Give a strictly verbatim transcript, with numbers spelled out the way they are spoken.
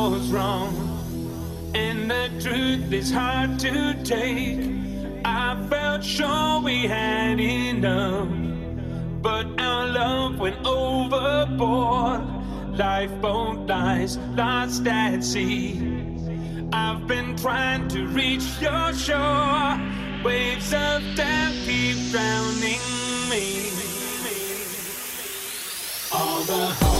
was wrong, and the truth is hard to take. I felt sure we had enough, but our love went overboard. Lifeboat lies lost at sea. I've been trying to reach your shore. Waves of death keep drowning me. All the